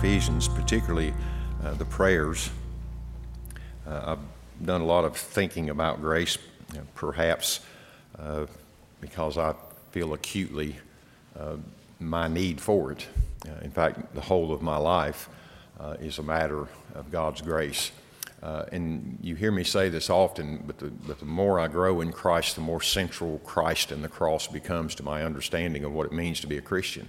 Ephesians, particularly the prayers. I've done a lot of thinking about grace, perhaps because I feel acutely my need for it. In fact, the whole of my life is a matter of God's grace. And you hear me say this often, but the more I grow in Christ, the more central Christ and the cross becomes to my understanding of what it means to be a Christian.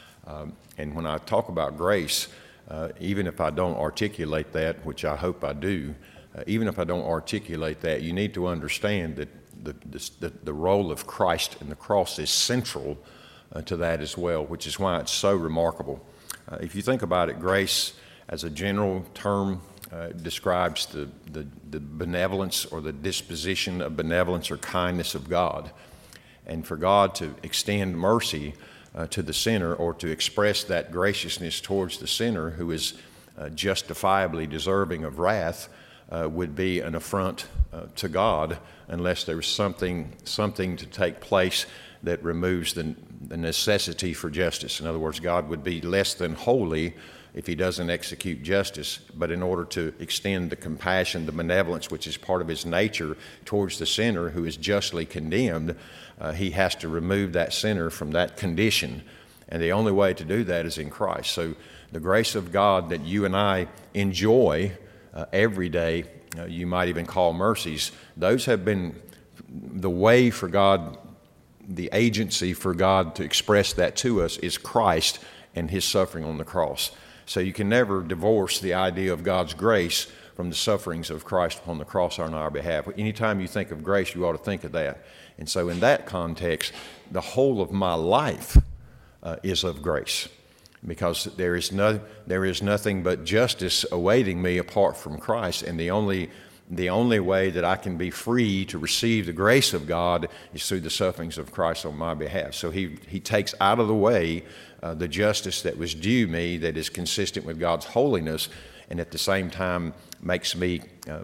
And when I talk about grace, even if I don't articulate that, which I hope I do, even if I don't articulate that, you need to understand that the role of Christ and the cross is central to that as well, which is why it's so remarkable. If you think about it, grace as a general term describes the benevolence or the disposition of benevolence or kindness of God. And for God to extend mercy to the sinner, or to express that graciousness towards the sinner who is justifiably deserving of wrath, would be an affront to God unless there was something to take place that removes the necessity for justice. In other words, God would be less than holy if he doesn't execute justice, but in order to extend the compassion, the benevolence, which is part of his nature towards the sinner who is justly condemned, he has to remove that sinner from that condition. And the only way to do that is in Christ. So the grace of God that you and I enjoy every day, you might even call mercies, those have been the way for God, the agency for God to express that to us is Christ and his suffering on the cross. So you can never divorce the idea of God's grace from the sufferings of Christ upon the cross on our behalf. Anytime you think of grace, you ought to think of that. And so in that context, the whole of my life is of grace, because there is nothing but justice awaiting me apart from Christ, and the only way that I can be free to receive the grace of God is through the sufferings of Christ on my behalf. So he takes out of the way the justice that was due me, that is consistent with God's holiness, and at the same time makes me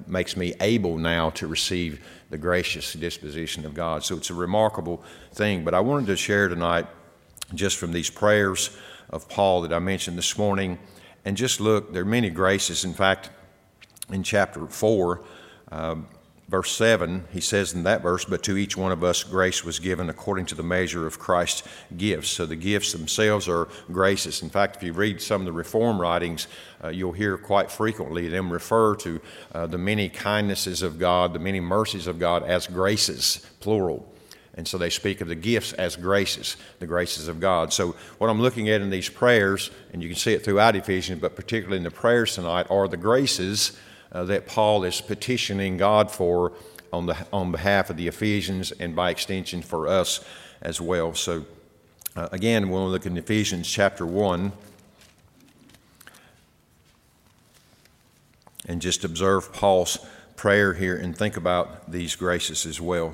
able now to receive the gracious disposition of God. So it's a remarkable thing. But I wanted to share tonight just from these prayers of Paul that I mentioned this morning, and just look, there are many graces. In fact, in chapter 4, verse 7, he says in that verse, "But to each one of us grace was given according to the measure of Christ's gifts." So the gifts themselves are graces. In fact, if you read some of the Reform writings, you'll hear quite frequently them refer to the many kindnesses of God, the many mercies of God as graces, plural. And so they speak of the gifts as graces, the graces of God. So what I'm looking at in these prayers, and you can see it throughout Ephesians, but particularly in the prayers tonight, are the graces that Paul is petitioning God for on behalf of the Ephesians, and by extension for us as well. So again, we'll look in Ephesians chapter 1 and just observe Paul's prayer here and think about these graces as well.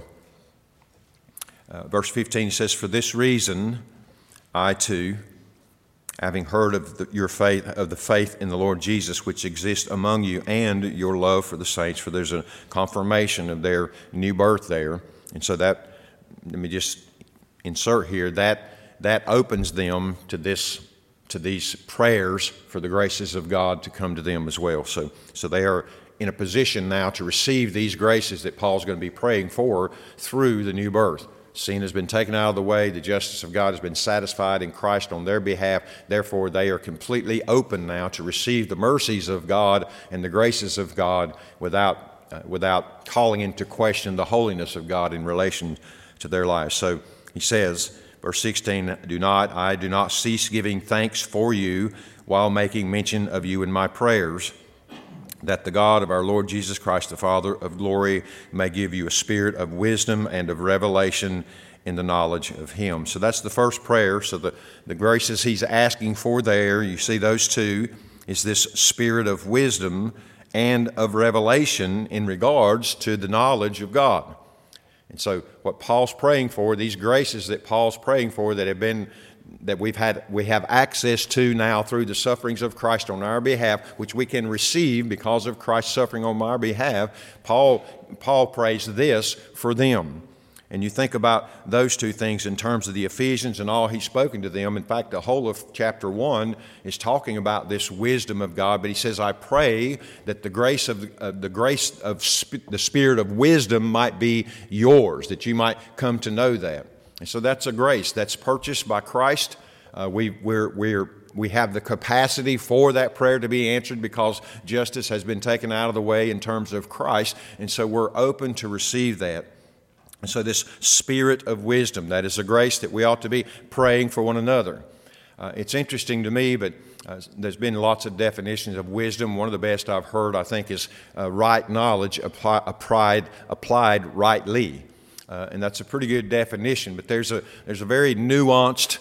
Verse 15 says, "For this reason I too, having heard of your faith, of the faith in the Lord Jesus which exists among you, and your love for the saints," for there's a confirmation of their new birth there. And so that, let me just insert here, that opens them to these prayers for the graces of God to come to them as well. So they are in a position now to receive these graces that Paul's going to be praying for through the new birth. Sin has been taken out of the way. The justice of God has been satisfied in Christ on their behalf. Therefore, they are completely open now to receive the mercies of God and the graces of God without calling into question the holiness of God in relation to their lives. So he says, verse 16, I do not cease giving thanks for you while making mention of you in my prayers, that the God of our Lord Jesus Christ, the Father of glory, may give you a spirit of wisdom and of revelation in the knowledge of him. So that's the first prayer. So the graces he's asking for there, you see those two, is this spirit of wisdom and of revelation in regards to the knowledge of God. And so what Paul's praying for, these graces that Paul's praying for that we have access to now through the sufferings of Christ on our behalf, which we can receive because of Christ's suffering on our behalf, Paul prays this for them. And you think about those two things in terms of the Ephesians and all he's spoken to them. In fact, the whole of chapter 1 is talking about this wisdom of God. But he says, I pray that the grace of the Spirit of wisdom might be yours, that you might come to know that. And so that's a grace that's purchased by Christ. We have the capacity for that prayer to be answered because justice has been taken out of the way in terms of Christ. And so we're open to receive that. And so this spirit of wisdom, that is a grace that we ought to be praying for one another. It's interesting to me, but there's been lots of definitions of wisdom. One of the best I've heard, I think, is right knowledge applied rightly. And that's a pretty good definition, but there's a very nuanced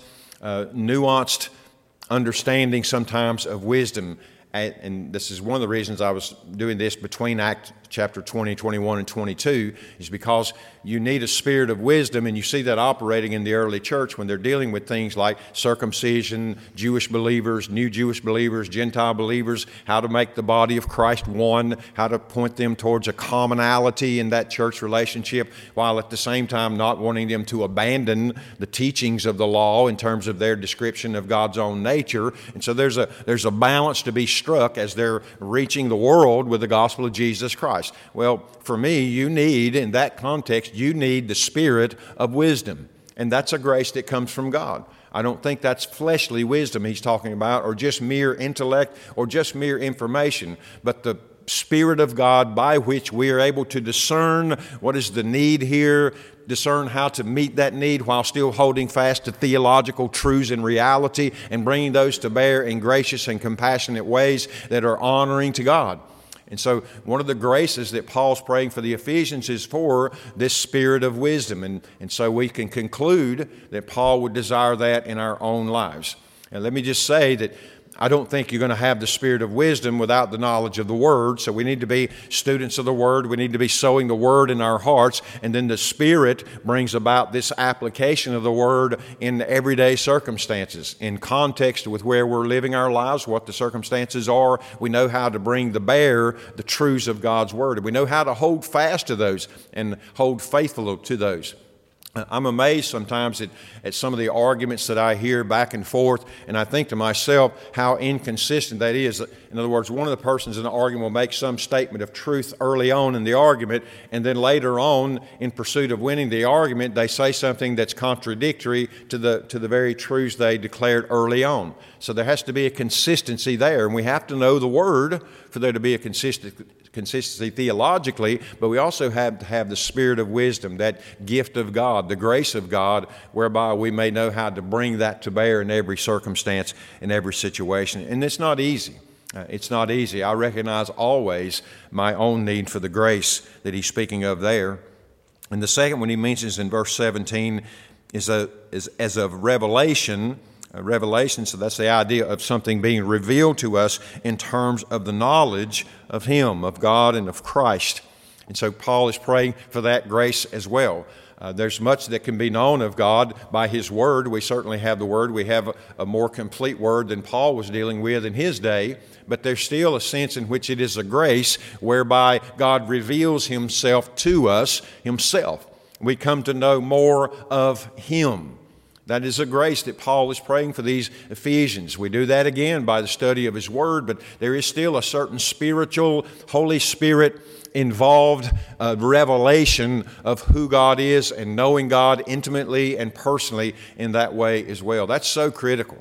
understanding sometimes of wisdom. And this is one of the reasons I was doing this between Acts chapter 20, 21, and 22, is because you need a spirit of wisdom, and you see that operating in the early church when they're dealing with things like circumcision, Jewish believers, new Jewish believers, Gentile believers, how to make the body of Christ one, how to point them towards a commonality in that church relationship, while at the same time not wanting them to abandon the teachings of the law in terms of their description of God's own nature. And so there's a balance to be struck as they're reaching the world with the gospel of Jesus Christ. Well, for me, you need, in that context, you need the spirit of wisdom. And that's a grace that comes from God. I don't think that's fleshly wisdom he's talking about, or just mere intellect, or just mere information, but the Spirit of God by which we are able to discern what is the need here, discern how to meet that need while still holding fast to theological truths and reality and bringing those to bear in gracious and compassionate ways that are honoring to God. And so one of the graces that Paul's praying for the Ephesians is for this spirit of wisdom. And so we can conclude that Paul would desire that in our own lives. And let me just say that I don't think you're going to have the spirit of wisdom without the knowledge of the Word. So we need to be students of the Word. We need to be sowing the Word in our hearts. And then the Spirit brings about this application of the Word in everyday circumstances, in context with where we're living our lives, what the circumstances are. We know how to bring to bear the truths of God's Word. And we know how to hold fast to those and hold faithful to those. I'm amazed sometimes at some of the arguments that I hear back and forth, and I think to myself how inconsistent that is. In other words, one of the persons in the argument will make some statement of truth early on in the argument, and then later on, in pursuit of winning the argument, they say something that's contradictory to the very truths they declared early on. So there has to be a consistency there, and we have to know the Word for there to be a consistency theologically, but we also have to have the spirit of wisdom, that gift of God, the grace of God, whereby we may know how to bring that to bear in every circumstance, in every situation. And it's not easy. It's not easy. I recognize always my own need for the grace that he's speaking of there. And the second one he mentions in verse 17 is as of revelation. Revelation, so that's the idea of something being revealed to us in terms of the knowledge of Him, of God and of Christ. And so Paul is praying for that grace as well. There's much that can be known of God by His Word. We certainly have the Word. We have a more complete Word than Paul was dealing with in his day, but there's still a sense in which it is a grace whereby God reveals Himself to us, Himself. We come to know more of Him. That is a grace that Paul is praying for these Ephesians. We do that again by the study of his Word, but there is still a certain spiritual, Holy Spirit involved revelation of who God is and knowing God intimately and personally in that way as well. That's so critical.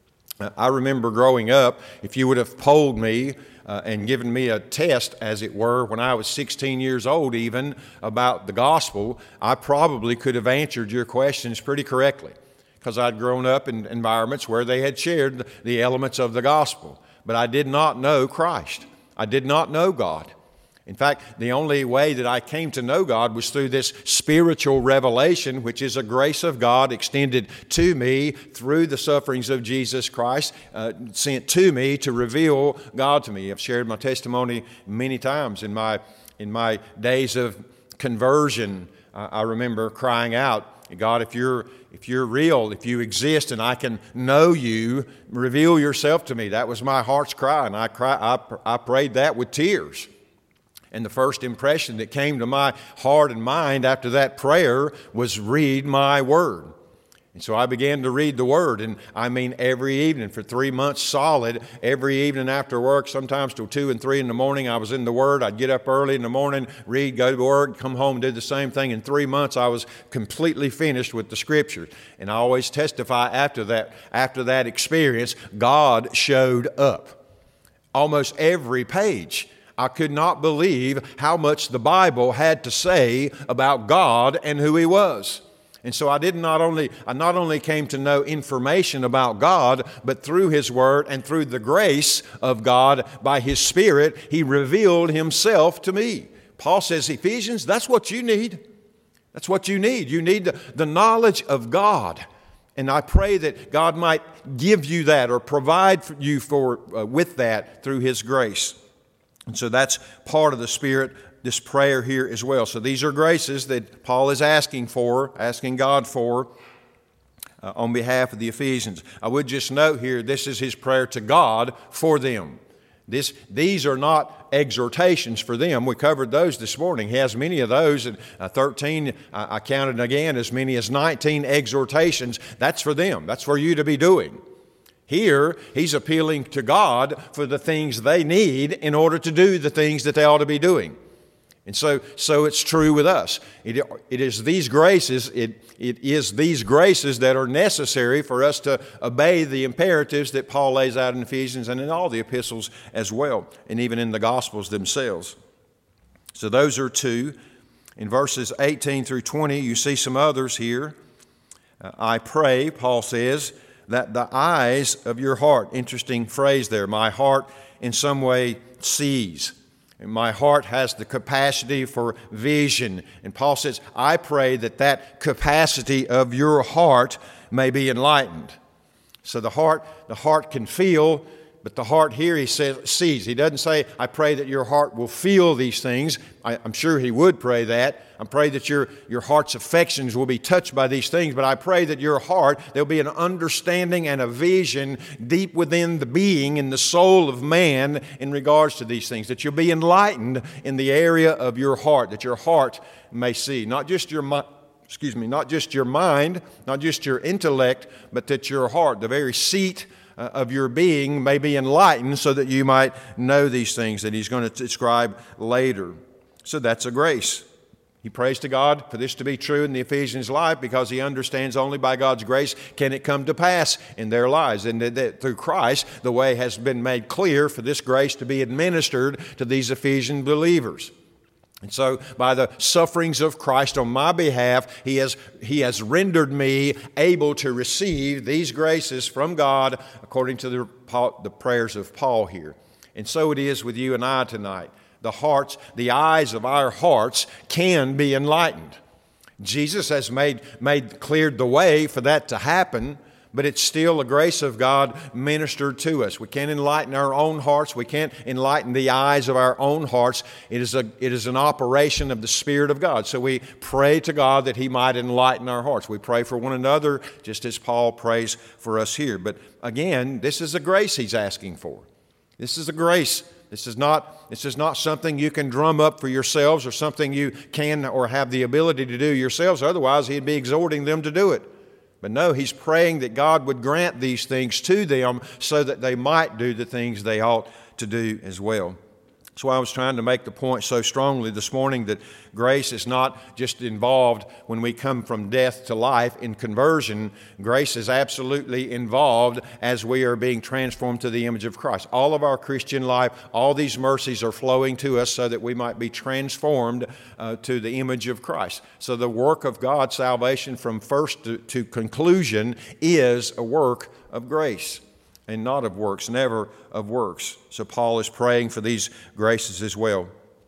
I remember growing up, if you would have polled me and given me a test, as it were, when I was 16 years old even, about the gospel, I probably could have answered your questions pretty correctly, because I'd grown up in environments where they had shared the elements of the gospel. But I did not know Christ. I did not know God. In fact, the only way that I came to know God was through this spiritual revelation, which is a grace of God extended to me through the sufferings of Jesus Christ, sent to me to reveal God to me. I've shared my testimony many times in my days of conversion. I remember crying out, God, if you're real, if you exist and I can know you, reveal yourself to me. That was my heart's cry, and I prayed that with tears. And the first impression that came to my heart and mind after that prayer was read my Word. And so I began to read the Word, and I mean every evening for 3 months solid. Every evening after work, sometimes till 2 and 3 in the morning, I was in the Word. I'd get up early in the morning, read, go to work, come home, do the same thing. In 3 months, I was completely finished with the Scriptures. And I always testify after that experience, God showed up. Almost every page. I could not believe how much the Bible had to say about God and who He was. And so I not only came to know information about God, but through His Word and through the grace of God by His Spirit, He revealed Himself to me. Paul says, Ephesians, that's what you need. That's what you need. You need the knowledge of God. And I pray that God might give you that or provide for you with that through His grace. And so that's part of the Spirit, this prayer here as well. So these are graces that Paul is asking God for on behalf of the Ephesians. I would just note here, this is his prayer to God for them. These are not exhortations for them. We covered those this morning. He has many of those, and 13, I counted again, as many as 19 exhortations. That's for them. That's for you to be doing. Here, he's appealing to God for the things they need in order to do the things that they ought to be doing. And so it's true with us. It is these graces that are necessary for us to obey the imperatives that Paul lays out in Ephesians and in all the epistles as well, and even in the Gospels themselves. So those are two. In verses 18 through 20, you see some others here. I pray, Paul says, that the eyes of your heart, interesting phrase there, my heart in some way sees. And my heart has the capacity for vision. And Paul says, I pray that capacity of your heart may be enlightened. So the heart can feel, but the heart here, he says, sees. He doesn't say, I pray that your heart will feel these things. I'm sure he would pray that. I pray that your heart's affections will be touched by these things, but I pray that your heart, there'll be an understanding and a vision deep within the being and the soul of man in regards to these things, that you'll be enlightened in the area of your heart, that your heart may see, not just your mind, not just your intellect, but that your heart, the very seat of your being, may be enlightened so that you might know these things that he's going to describe later. So that's a grace. He prays to God for this to be true in the Ephesians' life because he understands only by God's grace can it come to pass in their lives. And that through Christ, the way has been made clear for this grace to be administered to these Ephesian believers. And so by the sufferings of Christ on my behalf, He has rendered me able to receive these graces from God according to the prayers of Paul here. And so it is with you and I tonight. The eyes of our hearts can be enlightened. Jesus has cleared the way for that to happen, but it's still a grace of God ministered to us. We can't enlighten our own hearts. We can't enlighten the eyes of our own hearts. It is an operation of the Spirit of God. So we pray to God that He might enlighten our hearts. We pray for one another just as Paul prays for us here. But again, this is a grace he's asking for. This is a grace. This is not something you can drum up for yourselves or something you can or have the ability to do yourselves. Otherwise, he'd be exhorting them to do it. But no, he's praying that God would grant these things to them so that they might do the things they ought to do as well. That's why I was trying to make the point so strongly this morning that grace is not just involved when we come from death to life in conversion. Grace is absolutely involved as we are being transformed to the image of Christ. All of our Christian life, all these mercies are flowing to us so that we might be transformed to the image of Christ. So the work of God, salvation from first to conclusion, is a work of grace. And not of works, never of works. So Paul is praying for these graces as well.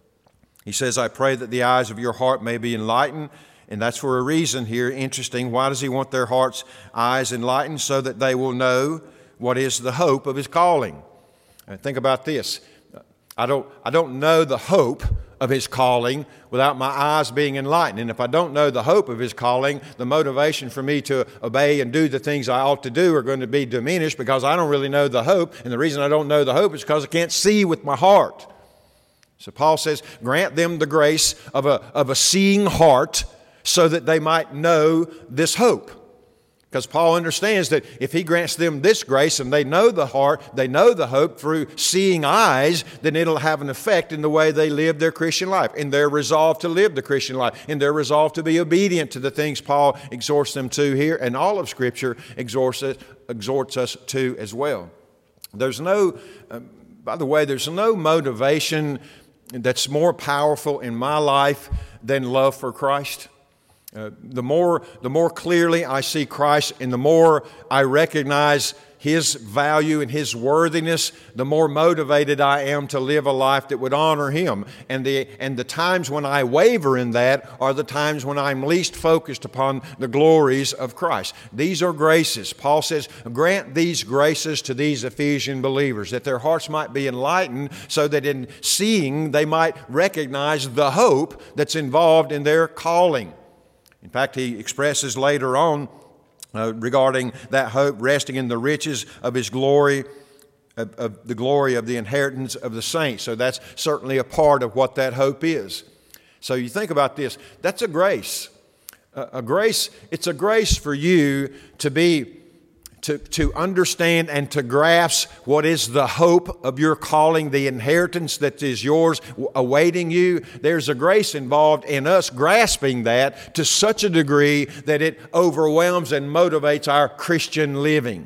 He says, I pray that the eyes of your heart may be enlightened. And that's for a reason here. Interesting. Why does he want their hearts' eyes enlightened? So that they will know what is the hope of his calling. And think about this. I don't know the hope of his calling without my eyes being enlightened. And if I don't know the hope of his calling, the motivation for me to obey and do the things I ought to do are going to be diminished because I don't really know the hope. And the reason I don't know the hope is because I can't see with my heart. So Paul says, grant them the grace of a seeing heart so that they might know this hope. Because Paul understands that if he grants them this grace and they know the heart, they know the hope through seeing eyes, then it'll have an effect in the way they live their Christian life, in their resolve to live the Christian life, in their resolve to be obedient to the things Paul exhorts them to here, and all of Scripture exhorts us to as well. There's no, by the way, there's no motivation that's more powerful in my life than love for Christ. The more clearly I see Christ and the more I recognize His value and His worthiness, the more motivated I am to live a life that would honor Him. And the times when I waver in that are the times when I'm least focused upon the glories of Christ. These are graces. Paul says, grant these graces to these Ephesian believers, that their hearts might be enlightened so that in seeing they might recognize the hope that's involved in their calling. In fact, he expresses later on regarding that hope resting in the riches of His glory, of the glory of the inheritance of the saints. So that's certainly a part of what that hope is. So you think about this. That's a grace. It's a grace for you to understand and to grasp what is the hope of your calling, the inheritance that is yours awaiting you. There's a grace involved in us grasping that to such a degree that it overwhelms and motivates our Christian living.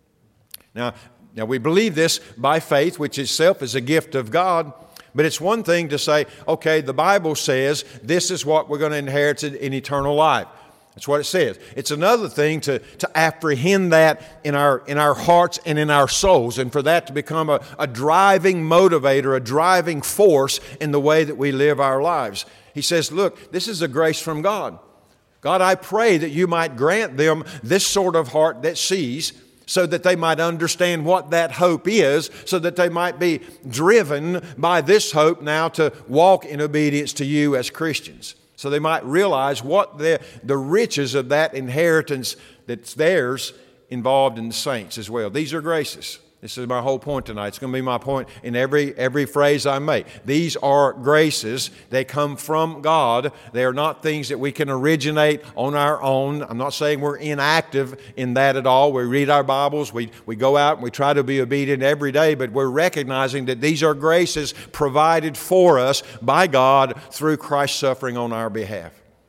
Now we believe this by faith, which itself is a gift of God. But it's one thing to say, okay, the Bible says this is what we're going to inherit in eternal life. That's what it says. It's another thing to apprehend that in our hearts and in our souls, and for that to become a driving motivator, a driving force in the way that we live our lives. He says, look, this is a grace from God. God, I pray that you might grant them this sort of heart that sees, so that they might understand what that hope is, so that they might be driven by this hope now to walk in obedience to you as Christians. So they might realize what the riches of that inheritance that's theirs involved in the saints as well. These are graces. This is my whole point tonight. It's going to be my point in every phrase I make. These are graces. They come from God. They are not things that we can originate on our own. I'm not saying we're inactive in that at all. We read our Bibles. We go out and we try to be obedient every day, but we're recognizing that these are graces provided for us by God through Christ's suffering on our behalf.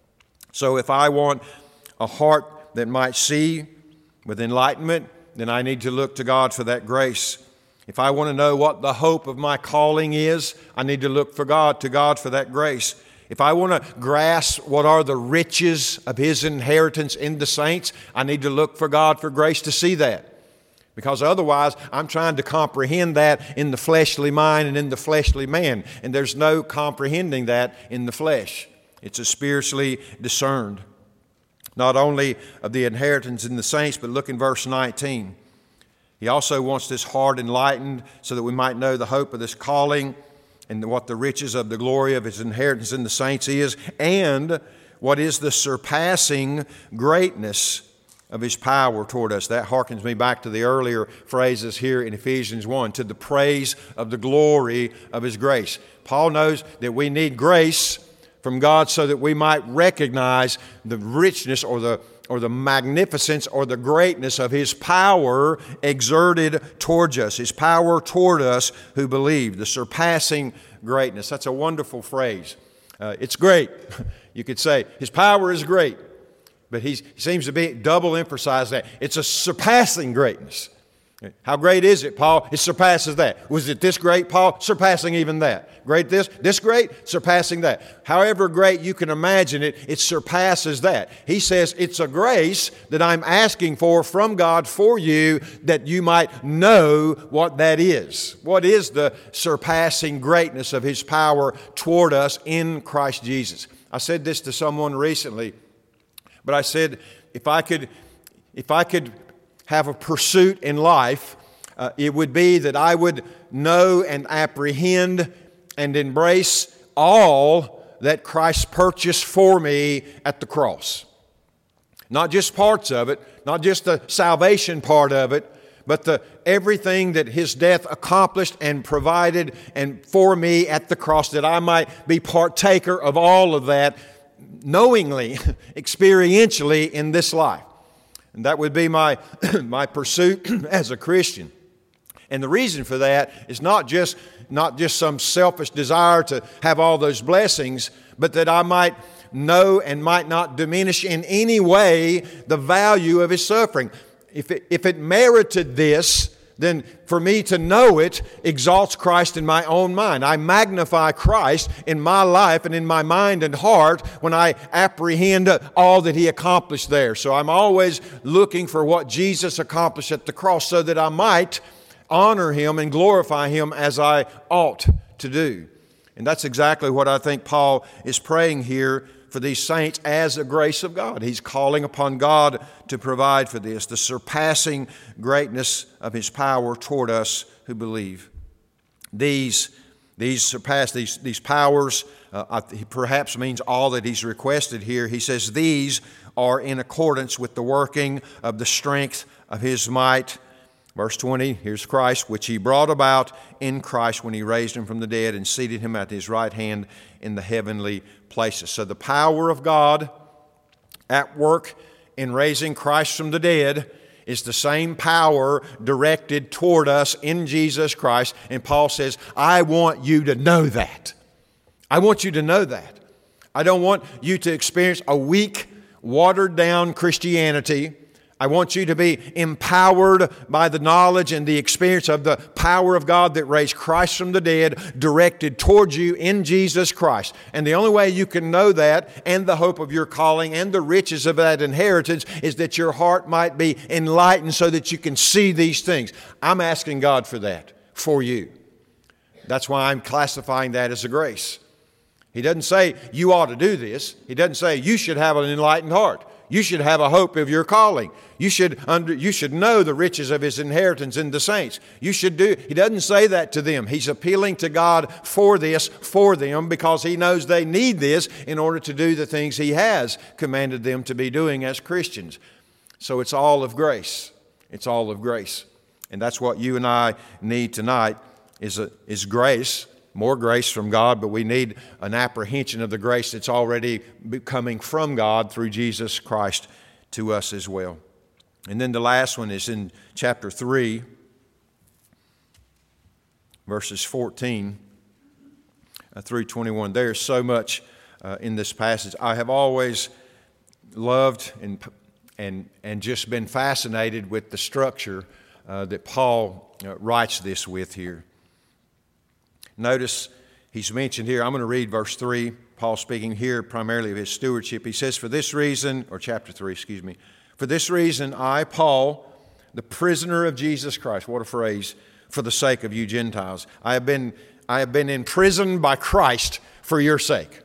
So if I want a heart that might see with enlightenment, then I need to look to God for that grace. If I want to know what the hope of my calling is, I need to look to God for that grace. If I want to grasp what are the riches of His inheritance in the saints, I need to look for God for grace to see that. Because otherwise, I'm trying to comprehend that in the fleshly mind and in the fleshly man. And there's no comprehending that in the flesh. It's a spiritually discerned. Not only of the inheritance in the saints, but look in verse 19. He also wants this heart enlightened so that we might know the hope of this calling and what the riches of the glory of His inheritance in the saints is, and what is the surpassing greatness of His power toward us. That harkens me back to the earlier phrases here in Ephesians 1, to the praise of the glory of His grace. Paul knows that we need grace from God so that we might recognize the richness or the magnificence or the greatness of His power exerted towards us, His power toward us who believe, the surpassing greatness. That's a wonderful phrase. It's great. You could say His power is great, but He seems to be double emphasize that. It's a surpassing greatness. How great is it, Paul? It surpasses that. Was it this great, Paul? Surpassing even that. Great this great? Surpassing that. However great you can imagine it, it surpasses that. He says it's a grace that I'm asking for from God for you that you might know what that is. What is the surpassing greatness of His power toward us in Christ Jesus? I said this to someone recently, but I said if I could have a pursuit in life, it would be that I would know and apprehend and embrace all that Christ purchased for me at the cross. Not just parts of it, not just the salvation part of it, but everything that His death accomplished and provided and for me at the cross, that I might be partaker of all of that knowingly, experientially in this life. And that would be my pursuit as a Christian. And the reason for that is not just some selfish desire to have all those blessings, but that I might know and might not diminish in any way the value of His suffering. If it merited this, then for me to know it exalts Christ in my own mind. I magnify Christ in my life and in my mind and heart when I apprehend all that He accomplished there. So I'm always looking for what Jesus accomplished at the cross so that I might honor Him and glorify Him as I ought to do. And that's exactly what I think Paul is praying here for these saints as a grace of God. He's calling upon God to provide for this, the surpassing greatness of His power toward us who believe. These powers, he perhaps means all that he's requested here. He says these are in accordance with the working of the strength of His might. Verse 20, here's Christ, which He brought about in Christ when He raised Him from the dead and seated Him at His right hand in the heavenly places. So the power of God at work in raising Christ from the dead is the same power directed toward us in Jesus Christ. And Paul says, I want you to know that. I want you to know that. I don't want you to experience a weak, watered down Christianity. I want you to be empowered by the knowledge and the experience of the power of God that raised Christ from the dead, directed towards you in Jesus Christ. And the only way you can know that and the hope of your calling and the riches of that inheritance is that your heart might be enlightened so that you can see these things. I'm asking God for that, for you. That's why I'm classifying that as a grace. He doesn't say you ought to do this. He doesn't say you should have an enlightened heart. You should have a hope of your calling. You should know the riches of His inheritance in the saints. He doesn't say that to them. He's appealing to God for this, for them, because He knows they need this in order to do the things He has commanded them to be doing as Christians. So it's all of grace. It's all of grace. And that's what you and I need tonight is grace. More grace from God, but we need an apprehension of the grace that's already coming from God through Jesus Christ to us as well. And then the last one is in chapter 3, verses 14 through 21. There's so much in this passage. I have always loved and just been fascinated with the structure that Paul writes this with here. Notice he's mentioned here, I'm going to read verse 3, Paul speaking here primarily of his stewardship. He says, for this reason, for this reason I, Paul, the prisoner of Jesus Christ, what a phrase, for the sake of you Gentiles. I have been imprisoned by Christ for your sake.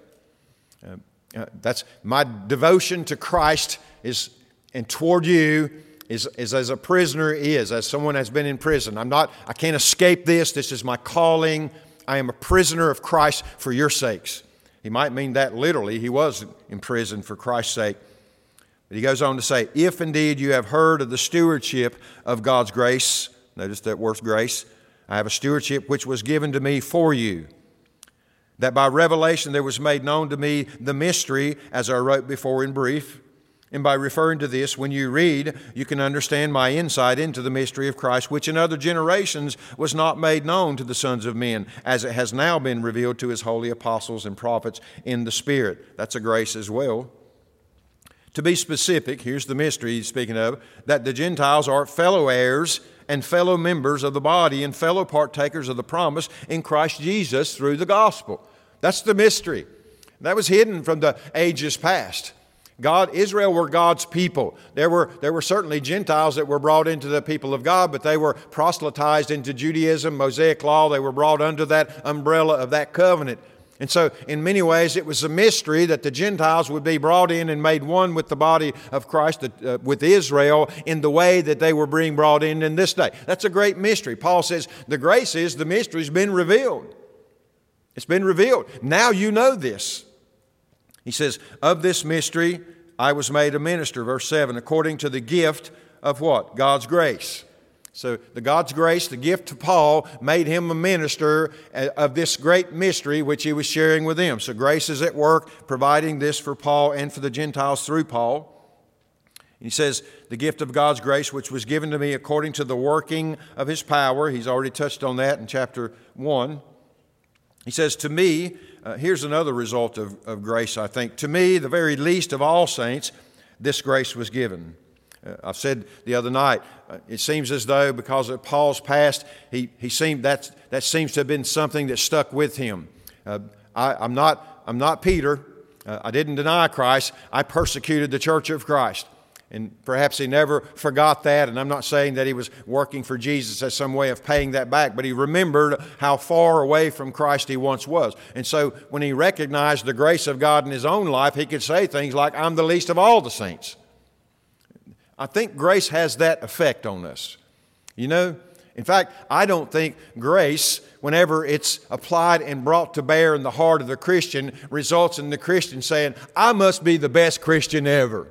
That's my devotion to Christ and toward you is as a prisoner is, as someone has been in prison. I can't escape this. This is my calling. I am a prisoner of Christ for your sakes. He might mean that literally. He was in prison for Christ's sake. But he goes on to say, if indeed you have heard of the stewardship of God's grace, notice that word grace, I have a stewardship which was given to me for you, that by revelation there was made known to me the mystery, as I wrote before in brief. And by referring to this, when you read, you can understand my insight into the mystery of Christ, which in other generations was not made known to the sons of men, as it has now been revealed to His holy apostles and prophets in the Spirit. That's a grace as well. To be specific, here's the mystery he's speaking of, that the Gentiles are fellow heirs and fellow members of the body and fellow partakers of the promise in Christ Jesus through the gospel. That's the mystery. That was hidden from the ages past. Israel were God's people. There were certainly Gentiles that were brought into the people of God, but they were proselytized into Judaism, Mosaic law. They were brought under that umbrella of that covenant. And so in many ways it was a mystery that the Gentiles would be brought in and made one with the body of Christ, with Israel, in the way that they were being brought in this day. That's a great mystery. Paul says the grace is the mystery's been revealed. It's been revealed. Now you know this. He says, of this mystery I was made a minister, verse 7, according to the gift of what? God's grace. So the God's grace, the gift to Paul, made him a minister of this great mystery which he was sharing with them. So grace is at work providing this for Paul and for the Gentiles through Paul. He says, the gift of God's grace which was given to me according to the working of His power. He's already touched on that in chapter 1. He says, to me, here's another result of grace, I think. To me, the very least of all saints, this grace was given. I've said the other night, it seems as though because of Paul's past, he seemed that seems to have been something that stuck with him. I'm not Peter. I didn't deny Christ. I persecuted the church of Christ. And perhaps he never forgot that, and I'm not saying that he was working for Jesus as some way of paying that back, but he remembered how far away from Christ he once was. And so when he recognized the grace of God in his own life, he could say things like, I'm the least of all the saints. I think grace has that effect on us. You know, in fact, I don't think grace, whenever it's applied and brought to bear in the heart of the Christian, results in the Christian saying, I must be the best Christian ever.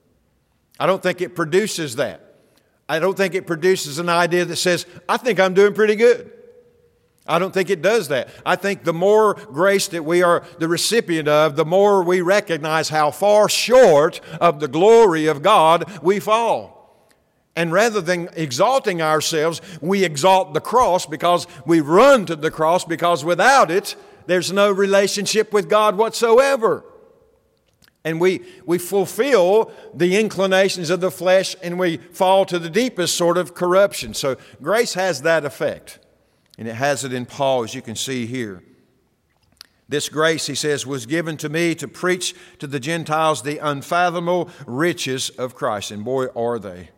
I don't think it produces that. I don't think it produces an idea that says, I think I'm doing pretty good. I don't think it does that. I think the more grace that we are the recipient of, the more we recognize how far short of the glory of God we fall. And rather than exalting ourselves, we exalt the cross because we run to the cross, because without it, there's no relationship with God whatsoever. And we fulfill the inclinations of the flesh, and we fall to the deepest sort of corruption. So grace has that effect. And it has it in Paul, as you can see here. This grace, he says, was given to me to preach to the Gentiles the unfathomable riches of Christ. And boy, are they.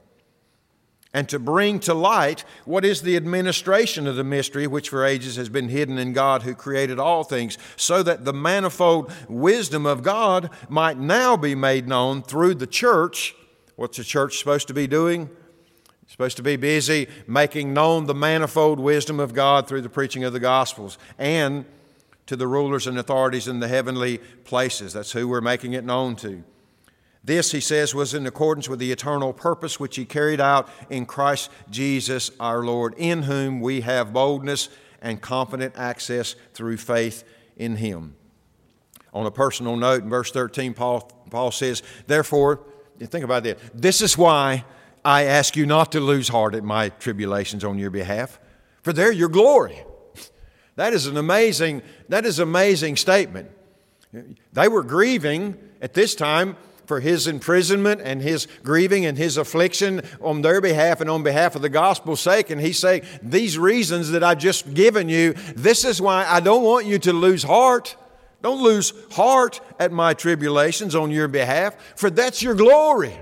And to bring to light what is the administration of the mystery which for ages has been hidden in God who created all things, so that the manifold wisdom of God might now be made known through the church. What's the church supposed to be doing? It's supposed to be busy making known the manifold wisdom of God through the preaching of the Gospels, and to the rulers and authorities in the heavenly places. That's who we're making it known to. This, he says, was in accordance with the eternal purpose which He carried out in Christ Jesus our Lord, in whom we have boldness and confident access through faith in Him. On a personal note, in verse 13, Paul says, therefore, think about this, this is why I ask you not to lose heart at my tribulations on your behalf, for they're your glory. That is an amazing statement. They were grieving at this time for his imprisonment and his grieving and his affliction on their behalf and on behalf of the gospel's sake. And he's saying, these reasons that I've just given you, this is why I don't want you to lose heart. Don't lose heart at my tribulations on your behalf, for that's your glory.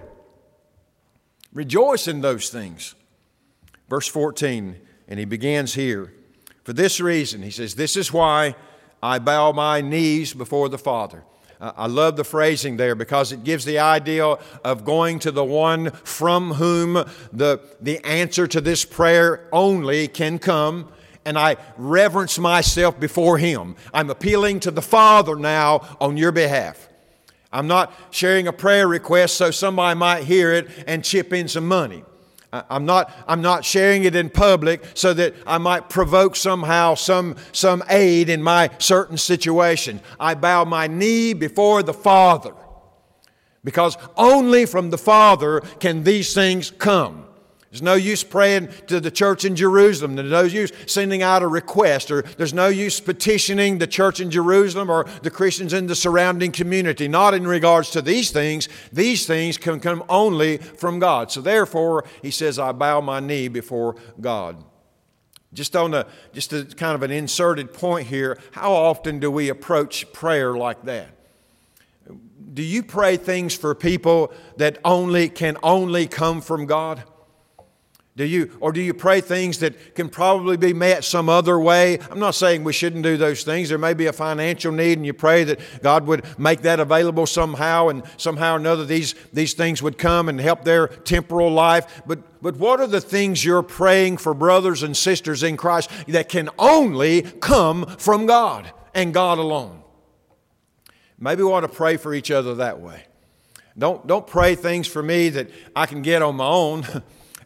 Rejoice in those things. Verse 14, and he begins here. For this reason, he says, this is why I bow my knees before the Father. I love the phrasing there because it gives the idea of going to the one from whom the answer to this prayer only can come. And I reverence myself before Him. I'm appealing to the Father now on your behalf. I'm not sharing a prayer request so somebody might hear it and chip in some money. I'm not sharing it in public so that I might provoke somehow some aid in my certain situation. I bow my knee before the Father because only from the Father can these things come. There's no use praying to the church in Jerusalem. There's no use sending out a request, or there's no use petitioning the church in Jerusalem or the Christians in the surrounding community. Not in regards to these things. These things can come only from God. So therefore, he says, I bow my knee before God. Just a kind of an inserted point here, how often do we approach prayer like that? Do you pray things for people that can only come from God? Do you pray things that can probably be met some other way? I'm not saying we shouldn't do those things. There may be a financial need and you pray that God would make that available somehow, and somehow or another these things would come and help their temporal life. But what are the things you're praying for brothers and sisters in Christ that can only come from God and God alone? Maybe we ought to pray for each other that way. Don't pray things for me that I can get on my own.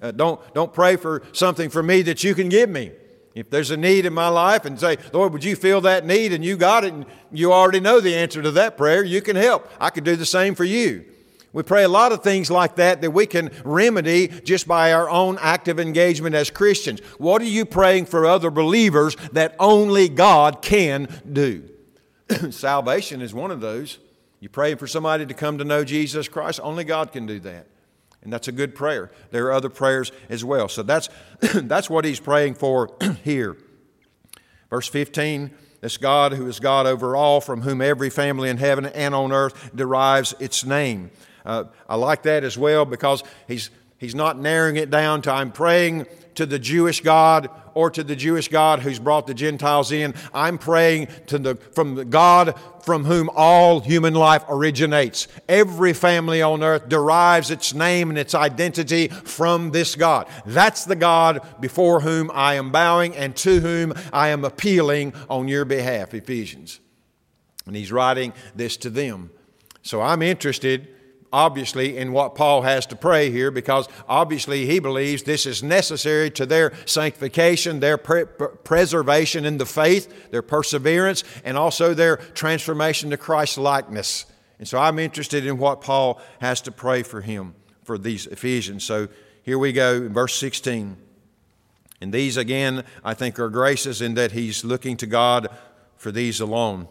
Don't pray for something for me that you can give me. If there's a need in my life and say, Lord, would you fill that need? And you got it and you already know the answer to that prayer. You can help. I could do the same for you. We pray a lot of things like that we can remedy just by our own active engagement as Christians. What are you praying for other believers that only God can do? Salvation is one of those. You pray for somebody to come to know Jesus Christ. Only God can do that. And that's a good prayer. There are other prayers as well. So that's what he's praying for here. Verse 15, this God who is God over all, from whom every family in heaven and on earth derives its name. I like that as well because he's not narrowing it down to I'm praying to the Jewish God or to the Jewish God who's brought the Gentiles in. I'm praying from the God from whom all human life originates. Every family on earth derives its name and its identity from this God. That's the God before whom I am bowing and to whom I am appealing on your behalf, Ephesians. And he's writing this to them. So I'm interested, obviously, in what Paul has to pray here, because obviously he believes this is necessary to their sanctification, their preservation in the faith, their perseverance, and also their transformation to Christ's likeness. And so I'm interested in what Paul has to pray for him, for these Ephesians. So here we go in verse 16. And these again, I think, are graces in that he's looking to God for these alone.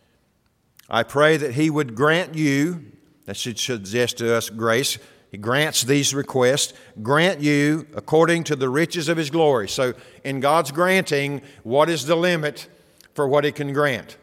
I pray that he would grant you, that should suggest to us grace. He grants these requests. Grant you according to the riches of His glory. So in God's granting, what is the limit for what He can grant?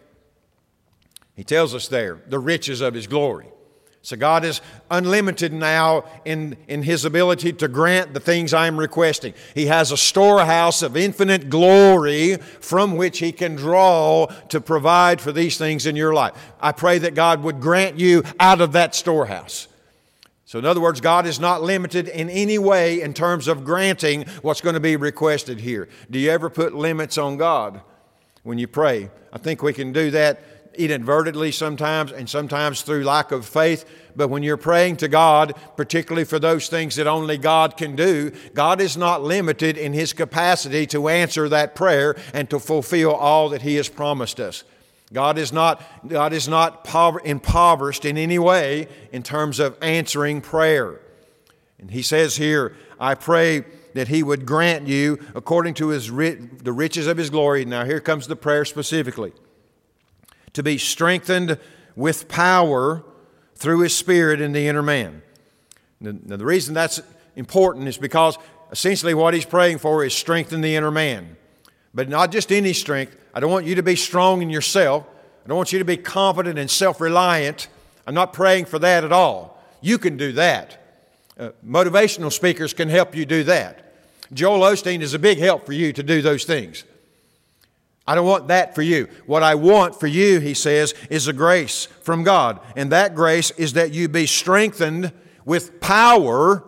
He tells us there, the riches of His glory. So God is unlimited now in His ability to grant the things I'm requesting. He has a storehouse of infinite glory from which He can draw to provide for these things in your life. I pray that God would grant you out of that storehouse. So in other words, God is not limited in any way in terms of granting what's going to be requested here. Do you ever put limits on God when you pray? I think we can do that inadvertently sometimes, and sometimes through lack of faith. But when you're praying to God, particularly for those things that only God can do, God is not limited in His capacity to answer that prayer and to fulfill all that He has promised us. God is not impoverished in any way in terms of answering prayer. And He says here, I pray that He would grant you according to the riches of His glory. Now here comes the prayer specifically. To be strengthened with power through His Spirit in the inner man. Now, the reason that's important is because essentially what he's praying for is strength in the inner man. But not just any strength. I don't want you to be strong in yourself. I don't want you to be confident and self-reliant. I'm not praying for that at all. You can do that. Motivational speakers can help you do that. Joel Osteen is a big help for you to do those things. I don't want that for you. What I want for you, he says, is a grace from God. And that grace is that you be strengthened with power,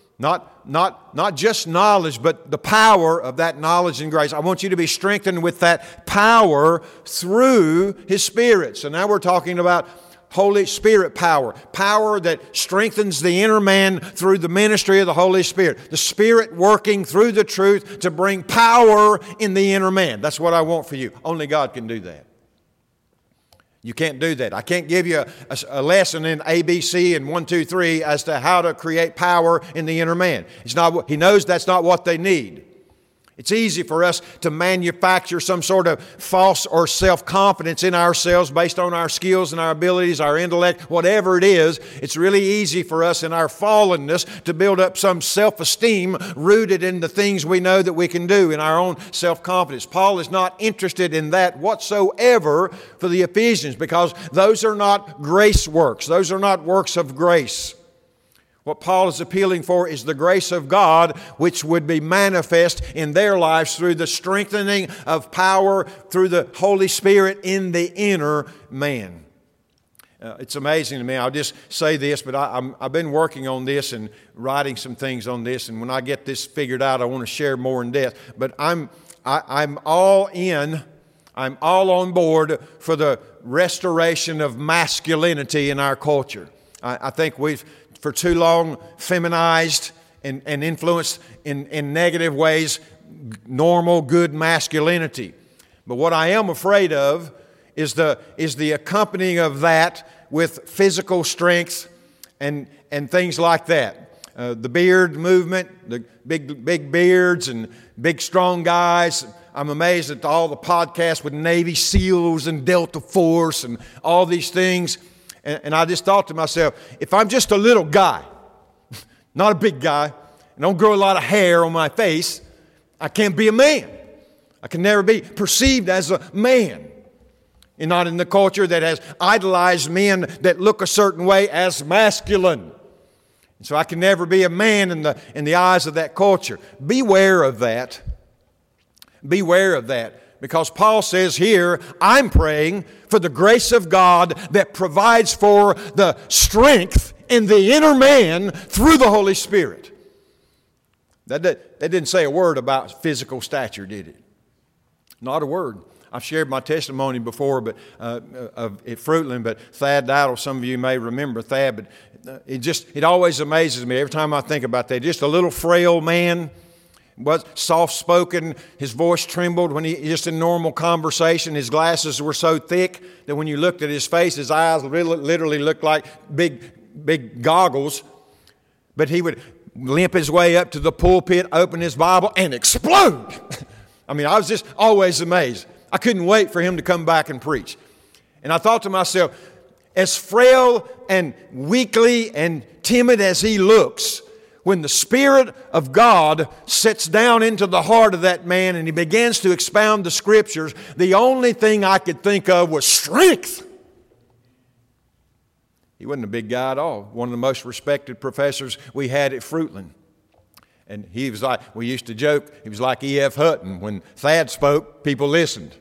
not just knowledge, but the power of that knowledge and grace. I want you to be strengthened with that power through His Spirit. So now we're talking about Holy Spirit power. Power that strengthens the inner man through the ministry of the Holy Spirit. The Spirit working through the truth to bring power in the inner man. That's what I want for you. Only God can do that. You can't do that. I can't give you a lesson in ABC and 1, 2, 3 as to how to create power in the inner man. He knows that's not what they need. It's easy for us to manufacture some sort of false or self-confidence in ourselves based on our skills and our abilities, our intellect, whatever it is. It's really easy for us in our fallenness to build up some self-esteem rooted in the things we know that we can do in our own self-confidence. Paul is not interested in that whatsoever for the Ephesians because those are not grace works. Those are not works of grace. What Paul is appealing for is the grace of God which would be manifest in their lives through the strengthening of power through the Holy Spirit in the inner man. It's amazing to me. I'll just say this, but I've been working on this and writing some things on this, and when I get this figured out, I want to share more in depth. But I'm all in. I'm all on board for the restoration of masculinity in our culture. I think we've for too long feminized and influence in negative ways normal, good masculinity. But what I am afraid of is the accompanying of that with physical strength and things like that. The beard movement, the big beards and big strong guys. I'm amazed at all the podcasts with Navy SEALs and Delta Force and all these things. And I just thought to myself, if I'm just a little guy, not a big guy, and don't grow a lot of hair on my face, I can't be a man. I can never be perceived as a man. And not in the culture that has idolized men that look a certain way as masculine. And so I can never be a man in the eyes of that culture. Beware of that. Beware of that. Because Paul says here, I'm praying for the grace of God that provides for the strength in the inner man through the Holy Spirit. That didn't say a word about physical stature, did it? Not a word. I've shared my testimony before at Fruitland, but Thad Dowdle, some of you may remember Thad, but it always amazes me every time I think about that. Just a little frail man, was soft-spoken, his voice trembled when just in normal conversation. His glasses were so thick that when you looked at his face, his eyes literally looked like big goggles. But he would limp his way up to the pulpit, open his Bible, and explode. I mean, I was just always amazed. I couldn't wait for him to come back and preach. And I thought to myself, as frail and weakly and timid as he looks, when the Spirit of God sits down into the heart of that man and he begins to expound the Scriptures, the only thing I could think of was strength. He wasn't a big guy at all. One of the most respected professors we had at Fruitland. And he was like, we used to joke, he was like E.F. Hutton. When Thad spoke, people listened.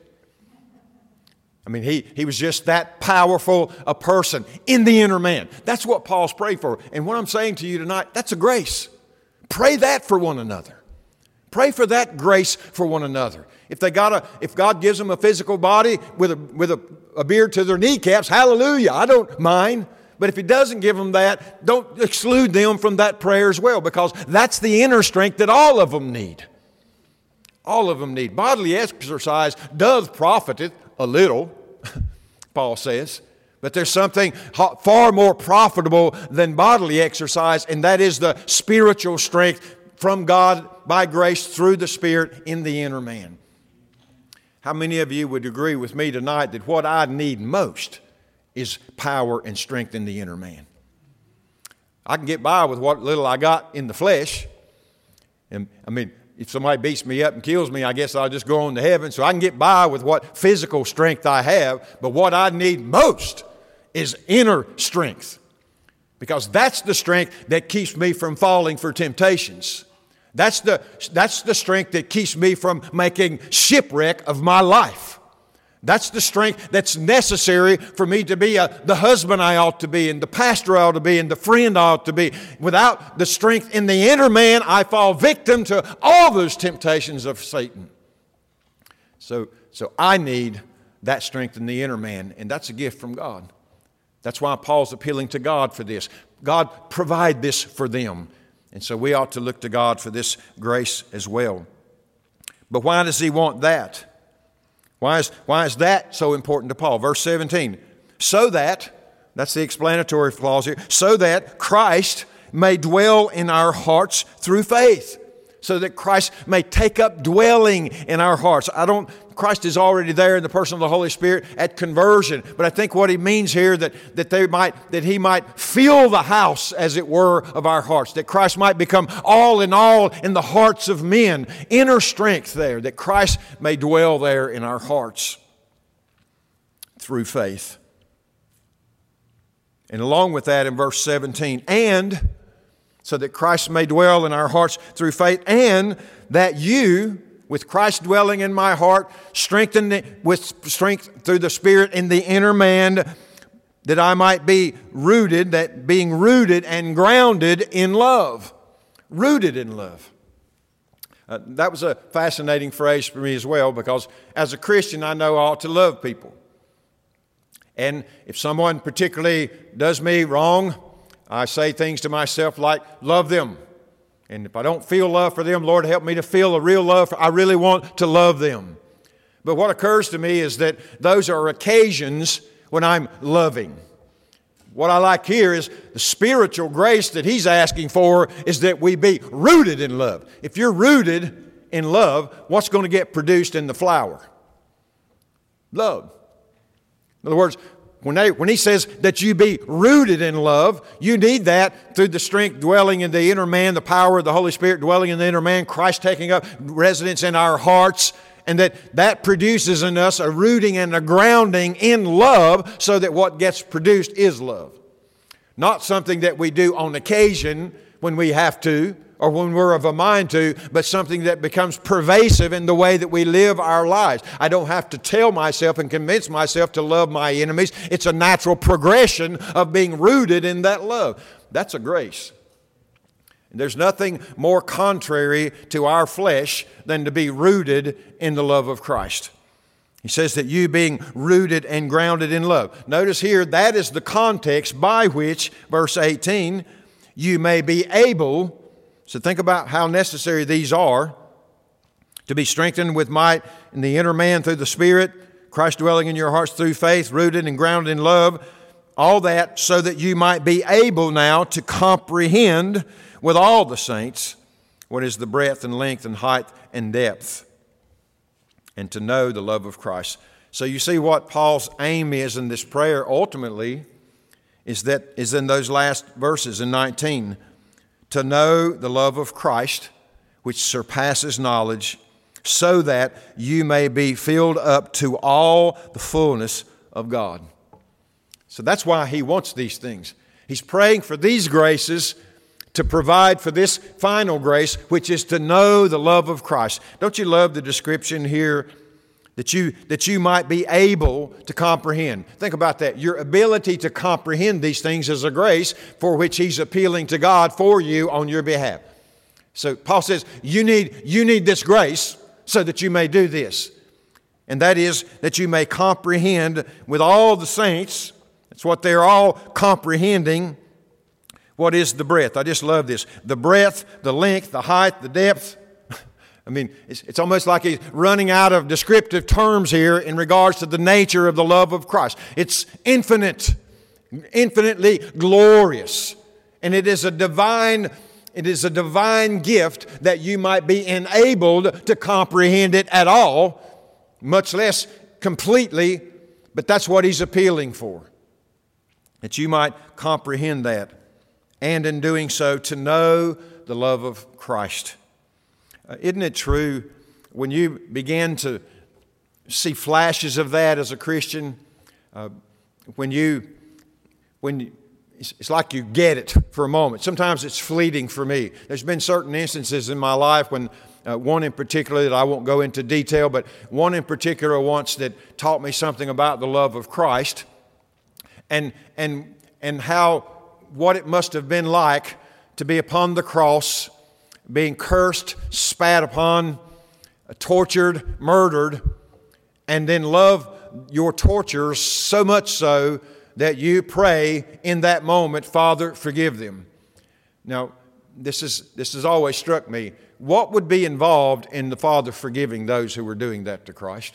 I mean, he was just that powerful a person in the inner man. That's what Paul's praying for. And what I'm saying to you tonight, that's a grace. Pray that for one another. Pray for that grace for one another. If God gives them a physical body with a beard to their kneecaps, hallelujah, I don't mind. But if He doesn't give them that, don't exclude them from that prayer as well, because that's the inner strength that all of them need. All of them need. Bodily exercise does profiteth a little, Paul says. But there's something far more profitable than bodily exercise, and that is the spiritual strength from God by grace through the Spirit in the inner man. How many of you would agree with me tonight that what I need most is power and strength in the inner man? I can get by with what little I got in the flesh. And I mean, if somebody beats me up and kills me, I guess I'll just go on to heaven. So I can get by with what physical strength I have. But what I need most is inner strength. Because that's the strength that keeps me from falling for temptations. That's the strength that keeps me from making shipwreck of my life. That's the strength that's necessary for me to be the husband I ought to be, and the pastor I ought to be, and the friend I ought to be. Without the strength in the inner man, I fall victim to all those temptations of Satan. So I need that strength in the inner man, and that's a gift from God. That's why Paul's appealing to God for this. God, provide this for them. And so we ought to look to God for this grace as well. But why does He want that? Why is that so important to Paul? Verse 17, so that, that's the explanatory clause here, so that Christ may dwell in our hearts through faith. So that Christ may take up dwelling in our hearts. Christ is already there in the person of the Holy Spirit at conversion. But I think what he means here that He might fill the house, as it were, of our hearts. That Christ might become all in the hearts of men. Inner strength there, that Christ may dwell there in our hearts through faith. And along with that in verse 17, and so that Christ may dwell in our hearts through faith, and that you, with Christ dwelling in my heart, strengthened with strength through the Spirit in the inner man, that I might be rooted, that being rooted and grounded in love. Rooted in love. That was a fascinating phrase for me as well, because as a Christian, I know I ought to love people. And if someone particularly does me wrong, I say things to myself like, love them. And if I don't feel love for them, Lord, help me to feel a real love. I really want to love them. But what occurs to me is that those are occasions when I'm loving. What I like here is the spiritual grace that he's asking for is that we be rooted in love. If you're rooted in love, what's going to get produced in the flower? Love. In other words, when he says that you be rooted in love, you need that through the strength dwelling in the inner man, the power of the Holy Spirit dwelling in the inner man, Christ taking up residence in our hearts, and that produces in us a rooting and a grounding in love so that what gets produced is love. Not something that we do on occasion when we have to or when we're of a mind to, but something that becomes pervasive in the way that we live our lives. I don't have to tell myself and convince myself to love my enemies. It's a natural progression of being rooted in that love. That's a grace. And there's nothing more contrary to our flesh than to be rooted in the love of Christ. He says that you being rooted and grounded in love. Notice here, that is the context by which, verse 18, you may be able. So think about how necessary these are to be strengthened with might in the inner man through the Spirit, Christ dwelling in your hearts through faith, rooted and grounded in love, all that so that you might be able now to comprehend with all the saints what is the breadth and length and height and depth, and to know the love of Christ. So you see what Paul's aim is in this prayer ultimately is in those last verses in 19. To know the love of Christ, which surpasses knowledge, so that you may be filled up to all the fullness of God. So that's why he wants these things. He's praying for these graces to provide for this final grace, which is to know the love of Christ. Don't you love the description here that you might be able to comprehend? Think about that. Your ability to comprehend these things is a grace for which he's appealing to God for you on your behalf. So Paul says, you need this grace so that you may do this. And that is that you may comprehend with all the saints. That's what they're all comprehending. What is the breadth? I just love this. The breadth, the length, the height, the depth. I mean, it's almost like he's running out of descriptive terms here in regards to the nature of the love of Christ. It's infinite, infinitely glorious. And it is a divine gift that you might be enabled to comprehend it at all, much less completely, but that's what he's appealing for. That you might comprehend that, and in doing so, to know the love of Christ. Isn't it true when you begin to see flashes of that as a Christian, it's like you get it for a moment. Sometimes it's fleeting for me. There's been certain instances in my life when one in particular that I won't go into detail, but one in particular once that taught me something about the love of Christ and how what it must have been like to be upon the cross, being cursed, spat upon, tortured, murdered, and then love your torturers so much so that you pray in that moment, Father, forgive them. Now, this has always struck me. What would be involved in the Father forgiving those who were doing that to Christ?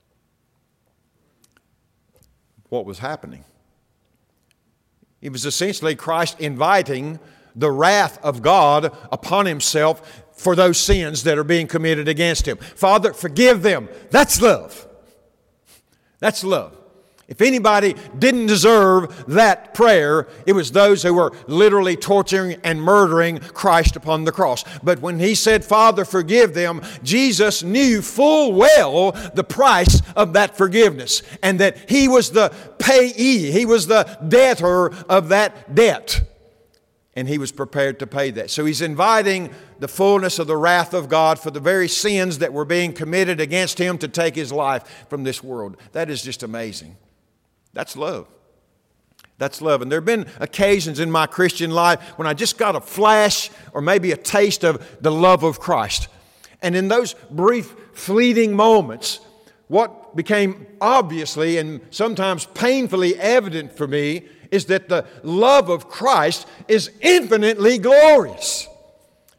What was happening? It was essentially Christ inviting the wrath of God upon himself for those sins that are being committed against him. Father, forgive them. That's love. That's love. If anybody didn't deserve that prayer, it was those who were literally torturing and murdering Christ upon the cross. But when he said, Father, forgive them, Jesus knew full well the price of that forgiveness and that he was the payee, he was the debtor of that debt. And he was prepared to pay that. So he's inviting the fullness of the wrath of God for the very sins that were being committed against him to take his life from this world. That is just amazing. That's love. That's love. And there have been occasions in my Christian life when I just got a flash or maybe a taste of the love of Christ. And in those brief, fleeting moments, what became obviously and sometimes painfully evident for me is that the love of Christ is infinitely glorious.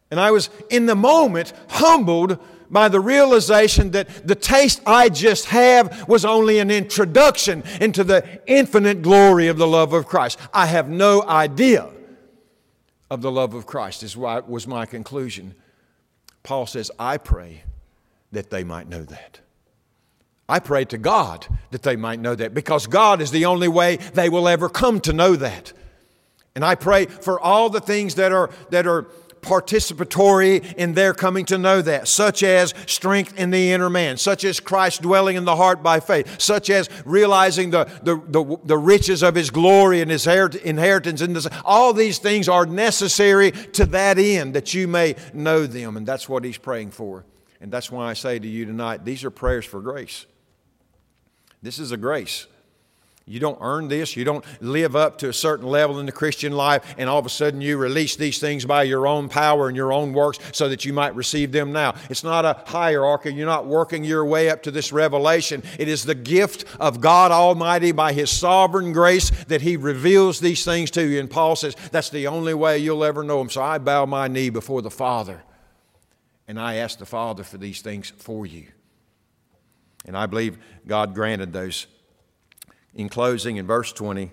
And I was, in the moment, humbled by the realization that the taste I just have was only an introduction into the infinite glory of the love of Christ. I have no idea of the love of Christ, was my conclusion. Paul says, I pray that they might know that. I pray to God that they might know that, because God is the only way they will ever come to know that. And I pray for all the things that are participatory in their coming to know that, such as strength in the inner man, such as Christ dwelling in the heart by faith, such as realizing the riches of His glory and His inheritance in this. All these things are necessary to that end, that you may know them. And that's what he's praying for. And that's why I say to you tonight, these are prayers for grace. This is a grace. You don't earn this. You don't live up to a certain level in the Christian life and all of a sudden you release these things by your own power and your own works so that you might receive them now. It's not a hierarchy. You're not working your way up to this revelation. It is the gift of God Almighty by His sovereign grace that He reveals these things to you. And Paul says that's the only way you'll ever know Him. So I bow my knee before the Father and I ask the Father for these things for you. And I believe God granted those. In closing, in verse 20,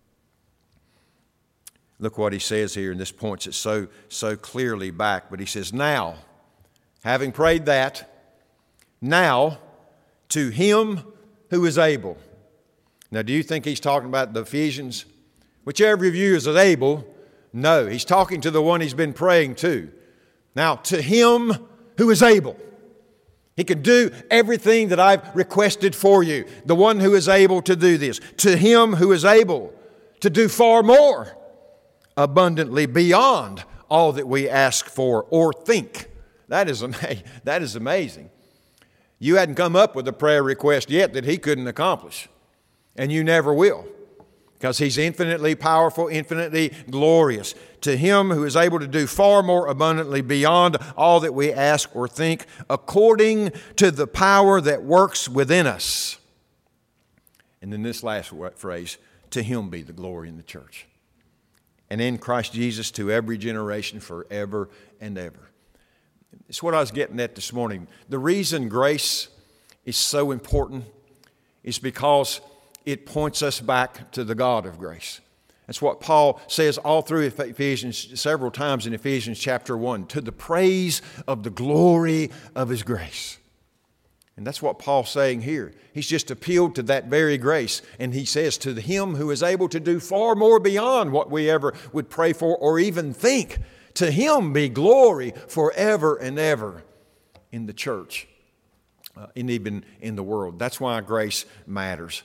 look what he says here, and this points it so clearly back. But he says, now, having prayed that, now to Him who is able. Now, do you think he's talking about the Ephesians? Whichever of you is able, no. He's talking to the one he's been praying to. Now, to Him who is able. He can do everything that I've requested for you. The one who is able to do this. To Him who is able to do far more abundantly beyond all that we ask for or think. That is amazing. You hadn't come up with a prayer request yet that He couldn't accomplish. And you never will. Because He's infinitely powerful, infinitely glorious. To Him who is able to do far more abundantly beyond all that we ask or think, according to the power that works within us. And then this last phrase, to Him be the glory in the church. And in Christ Jesus to every generation forever and ever. It's what I was getting at this morning. The reason grace is so important is because it points us back to the God of grace. That's what Paul says all through Ephesians, several times in Ephesians chapter 1, to the praise of the glory of His grace. And that's what Paul's saying here. He's just appealed to that very grace. And he says, to Him who is able to do far more beyond what we ever would pray for or even think. To Him be glory forever and ever in the church and even in the world. That's why grace matters.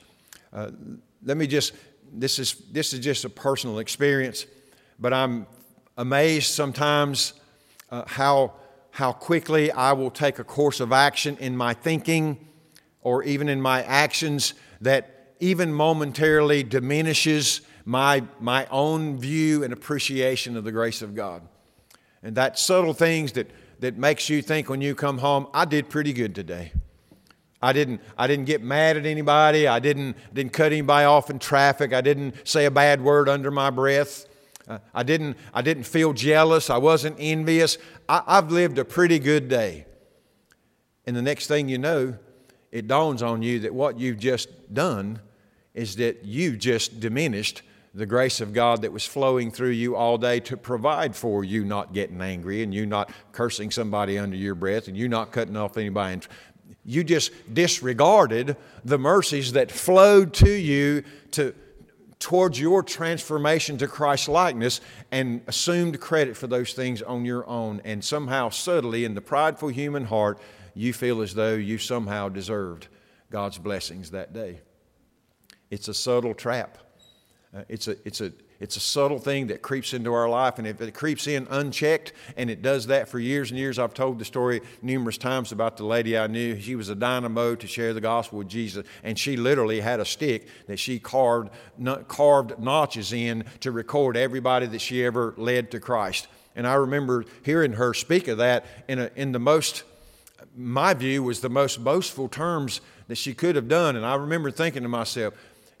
This is just a personal experience, but I'm amazed sometimes how quickly I will take a course of action in my thinking or even in my actions that even momentarily diminishes my own view and appreciation of the grace of God. And that subtle things that makes you think when you come home, I did pretty good today. I didn't get mad at anybody. I didn't cut anybody off in traffic. I didn't say a bad word under my breath. I didn't feel jealous. I wasn't envious. I've lived a pretty good day. And the next thing you know, it dawns on you that what you've just done is that you've just diminished the grace of God that was flowing through you all day to provide for you not getting angry and you not cursing somebody under your breath and you not cutting off anybody. You just disregarded the mercies that flowed to you towards your transformation to Christ's likeness and assumed credit for those things on your own. And somehow, subtly, in the prideful human heart, you feel as though you somehow deserved God's blessings that day. It's a subtle trap. It's a subtle thing that creeps into our life, and if it creeps in unchecked, and it does that for years and years. I've told the story numerous times about the lady I knew. She was a dynamo to share the gospel with Jesus, and she literally had a stick that she carved notches in to record everybody that she ever led to Christ. And I remember hearing her speak of that in the most, my view, was the most boastful terms that she could have done. And I remember thinking to myself,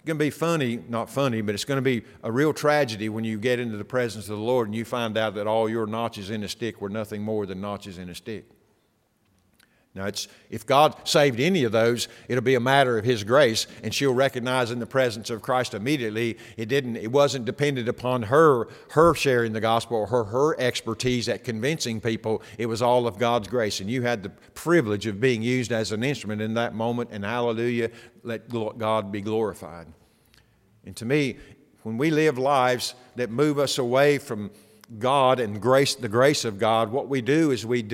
It's going to be funny, not funny, but it's going to be a real tragedy when you get into the presence of the Lord and you find out that all your notches in a stick were nothing more than notches in a stick. Now, if God saved any of those, it'll be a matter of His grace, and she'll recognize in the presence of Christ immediately. It wasn't dependent upon her sharing the gospel or her expertise at convincing people. It was all of God's grace, and you had the privilege of being used as an instrument in that moment, and hallelujah, let God be glorified. And to me, when we live lives that move us away from God and the grace of God, what we do is we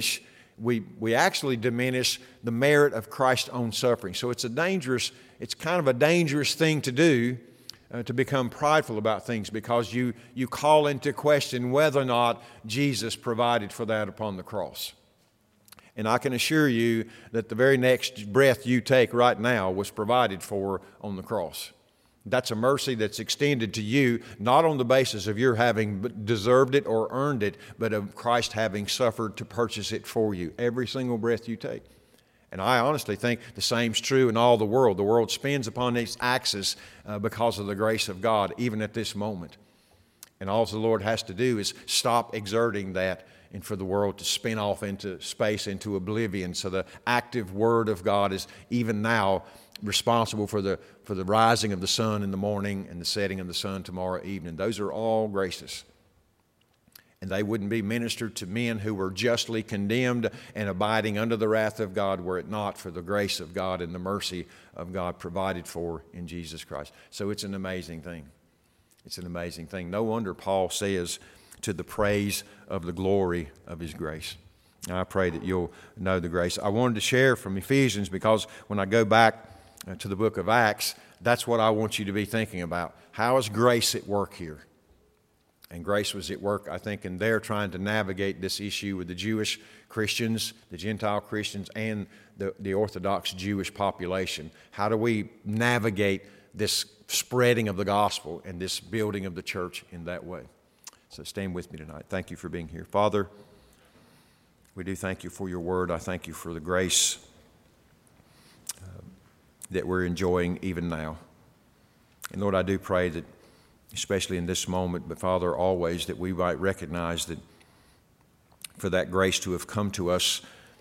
actually diminish the merit of Christ's own suffering. So it's kind of a dangerous thing to do, to become prideful about things, because you call into question whether or not Jesus provided for that upon the cross. And I can assure you that the very next breath you take right now was provided for on the cross. That's a mercy that's extended to you, not on the basis of your having deserved it or earned it, but of Christ having suffered to purchase it for you, every single breath you take. And I honestly think the same's true in all the world. The world spins upon its axis because of the grace of God, even at this moment. And all the Lord has to do is stop exerting that and for the world to spin off into space, into oblivion. So the active Word of God is even now responsible for the rising of the sun in the morning and the setting of the sun tomorrow evening. Those are all gracious. And they wouldn't be ministered to men who were justly condemned and abiding under the wrath of God were it not for the grace of God and the mercy of God provided for in Jesus Christ. So it's an amazing thing. It's an amazing thing. No wonder Paul says, to the praise of the glory of His grace. And I pray that you'll know the grace. I wanted to share from Ephesians because when I go back to the book of Acts, that's what I want you to be thinking about. How is grace at work here? And grace was at work, I think, in there trying to navigate this issue with the Jewish Christians, the Gentile Christians, and the Orthodox Jewish population. How do we navigate this spreading of the gospel and this building of the church in that way? So stand with me tonight. Thank you for being here. Father, we do thank you for your word. I thank you for the grace that we're enjoying even now. And Lord, I do pray that, especially in this moment, but Father, always, that we might recognize that for that grace to have come to us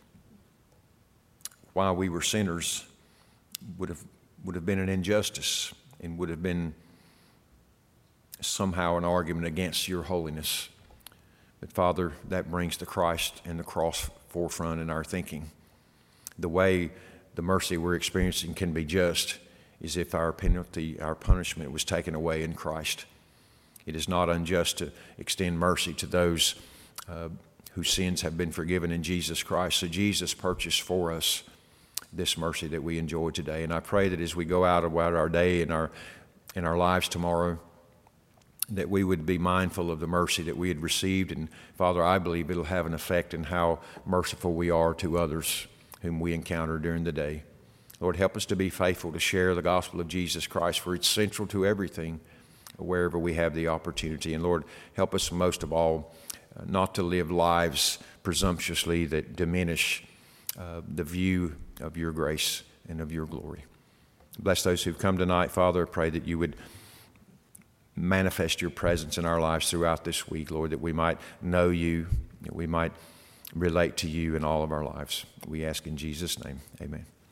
while we were sinners would have been an injustice and would have been somehow an argument against your holiness. But Father, that brings the Christ and the cross forefront in our thinking. The way the mercy we're experiencing can be just is if our penalty, our punishment was taken away in Christ. It is not unjust to extend mercy to those whose sins have been forgiven in Jesus Christ. So Jesus purchased for us this mercy that we enjoy today. And I pray that as we go out about our day and our lives tomorrow, that we would be mindful of the mercy that we had received. And Father, I believe it'll have an effect in how merciful we are to others whom we encounter during the day. Lord, help us to be faithful to share the gospel of Jesus Christ, for it's central to everything wherever we have the opportunity. And Lord, help us most of all not to live lives presumptuously that diminish the view of your grace and of your glory. Bless those who've come tonight, Father. I pray that you would manifest your presence in our lives throughout this week, Lord, that we might know you, that we might relate to you in all of our lives. We ask in Jesus' name, amen.